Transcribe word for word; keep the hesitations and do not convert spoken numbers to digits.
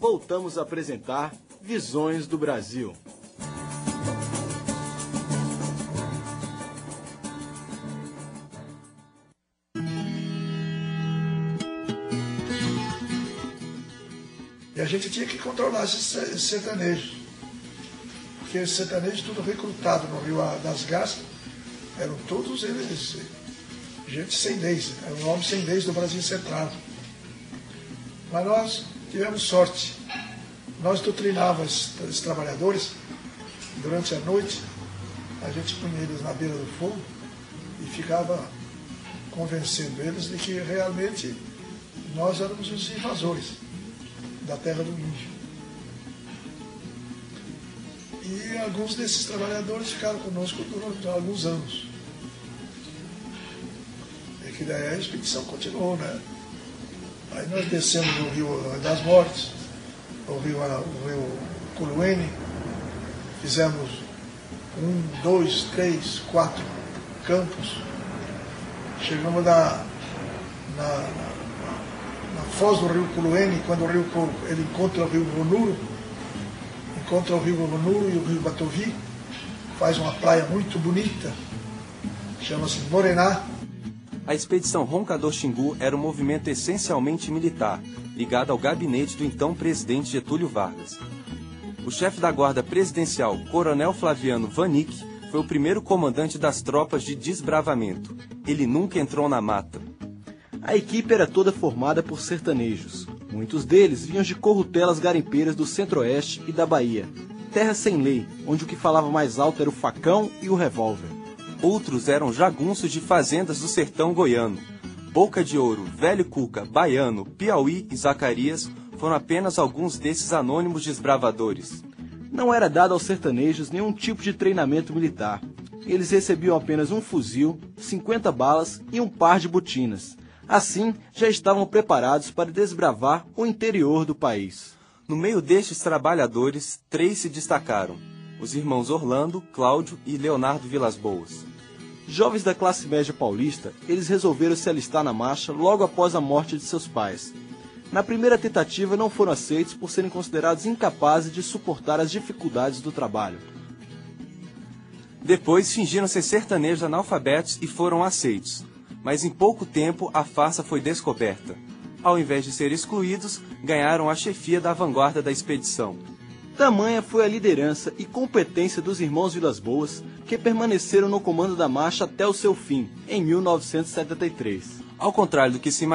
voltamos a apresentar Visões do Brasil. E a gente tinha que controlar esses sertanejos, porque os sertanejos tudo recrutado no Rio das Garças, eram todos eles gente sem leis, era um homem sem leis do Brasil Central. Mas nós tivemos sorte, nós doutrinávamos os trabalhadores, durante a noite, a gente punha eles na beira do fogo e ficava convencendo eles de que realmente nós éramos os invasores da terra do índio. E alguns desses trabalhadores ficaram conosco durante alguns anos. E que daí a expedição continuou, né? Aí nós descemos no Rio das Mortes, o Rio, o Rio Culuene, fizemos um, dois, três, quatro campos. Chegamos na, na, na na foz do Rio Culuene, quando o rio ele encontra o Rio Vonuro, encontra o Rio Vonuro e o Rio Batovi, faz uma praia muito bonita, chama-se Morená. A expedição Roncador Xingu era um movimento essencialmente militar, ligado ao gabinete do então presidente Getúlio Vargas. O chefe da guarda presidencial, Coronel Flaviano Vanik, foi o primeiro comandante das tropas de desbravamento. Ele nunca entrou na mata. A equipe era toda formada por sertanejos. Muitos deles vinham de corrutelas garimpeiras do centro-oeste e da Bahia, terra sem lei, onde o que falava mais alto era o facão e o revólver. Outros eram jagunços de fazendas do sertão goiano. Boca de Ouro, Velho Cuca, Baiano, Piauí e Zacarias foram apenas alguns desses anônimos desbravadores. Não era dado aos sertanejos nenhum tipo de treinamento militar. Eles recebiam apenas um fuzil, cinquenta balas e um par de botinas. Assim, já estavam preparados para desbravar o interior do país. No meio destes trabalhadores, três se destacaram: os irmãos Orlando, Cláudio e Leonardo Vilas Boas. Jovens da classe média paulista, eles resolveram se alistar na marcha logo após a morte de seus pais. Na primeira tentativa, não foram aceitos por serem considerados incapazes de suportar as dificuldades do trabalho. Depois, fingiram ser sertanejos analfabetos e foram aceitos. Mas em pouco tempo a farsa foi descoberta. Ao invés de ser excluídos, ganharam a chefia da vanguarda da expedição. Tamanha foi a liderança e competência dos irmãos Vilas Boas, que permaneceram no comando da marcha até o seu fim, em mil novecentos e setenta e três. Ao contrário do que se